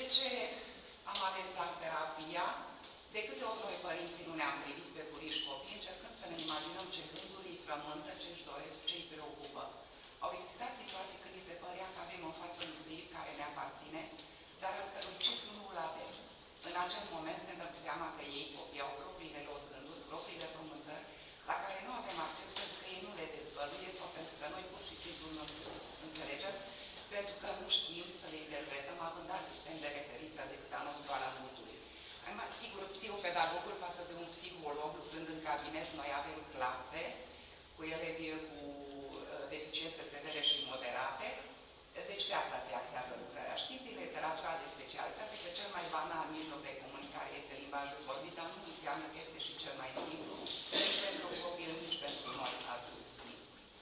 ce am ales art-terapia? De câte ori noi, părinții, nu ne-am privit pe furiș copii, încercând să ne imaginăm ce gânduri îi frământă, ce își doresc, ce îi preocupă. Au existat situații când îi se părea că avem în față un săir care ne aparține, dar al cărui cifru nu îl avem. În acel moment ne dăm seama că ei, copii, au propriile lor gânduri, propriile frământări, la care nu avem acces pentru că ei nu le dezvăluie sau pentru că noi pur și simplu nu înțelegem, pentru că nu știm să le interpretăm având alt sistem de referință decât al nostru al adultului. Sigur, psihopedagogul față de un psiholog, lucrând în cabinet, noi avem clase cu elevi cu deficiențe severe și moderate, deci pe asta se axează lucrarea. Știm din literatura de specialitate că cel mai banal mijloc de comunicare este limbajul vorbit, dar nu înseamnă că este și cel mai simplu, nici pentru copil, nici pentru noi adulți.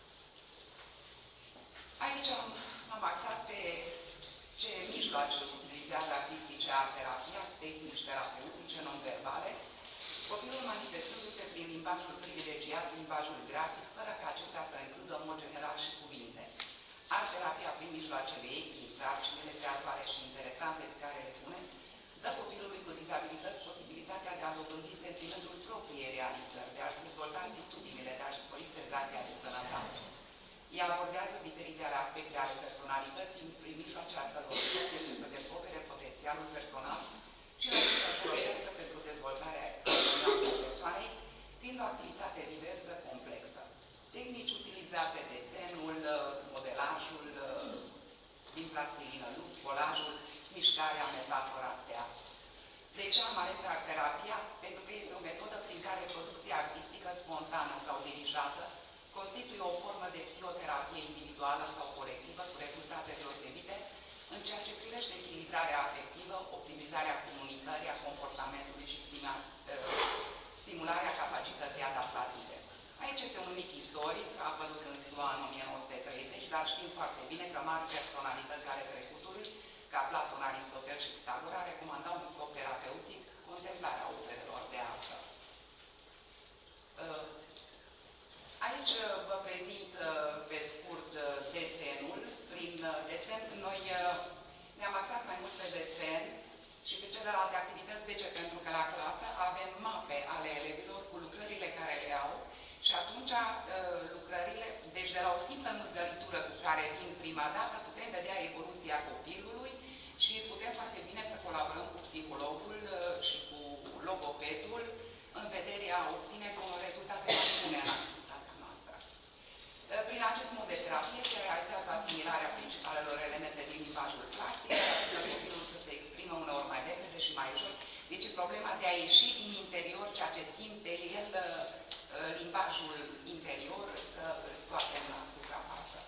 Aici am axat pe ce mijloace utilizează artistice art-terapia, tehnici terapeutice, non-verbale, copilul manifestându-se prin limbajul privilegiat, limbajul grafic, fără ca acesta să includă în mod general și cuvinte. Art-terapia, prin mijloacele ei, prin sarcinile creatoare și interesante pe care le pune, dă copilului cu dizabilități posibilitatea de a dobândi sentimentul propriei realizări, de a-și dezvolta virtutile, de a-și spori senzația de sănătate. Ea abordează diferitele aspecte ale personalității, prin mijloace al căror este să descopere potențialul personal și să folosească pentru dezvoltarea armonioasă a persoanei, fiind o activitate diversă, complexă. Tehnici utilizate, desenul, modelajul din plastilină, colajul, mișcarea, metafora, teatru. De ce am ales art-terapia? Pentru că este o metodă prin care producția artistică spontană sau dirijată constituie o formă de psihoterapie individuală sau colectivă cu rezultate deosebite în ceea ce privește echilibrarea afectivă, optimizarea comunicării, a comportamentului și stimularea capacității adaptative. Aici este un mic istoric, a apărut în SUA în 1930, dar știm foarte bine că mari personalități ale trecutului, ca Platon, Aristotel și Pitagora, recomandau un scop terapeutic contemplarea operelor de artă. Aici vă prezint pe scurt desenul. Prin desen noi ne-am axat mai mult pe desen și pe celelalte activități. De ce? Pentru că la clasă avem mape ale elevilor cu lucrările care le au și atunci lucrările, deci de la o simplă mâzgălitură cu care vin prima dată, putem vedea evoluția copilului și putem foarte bine să colaborăm cu psihologul și cu logopedul în vederea obținerii unor rezultate mai bune în activitatea noastră. Prin acest mod de terapie se realizează asimilarea principalelor elemente din limbajul plastic, pentru copilul să se exprime uneori mai repede și mai ușor. Deci problema de a ieși din interior ceea ce simte el, limbajul interior, să îl scoatem la suprafață.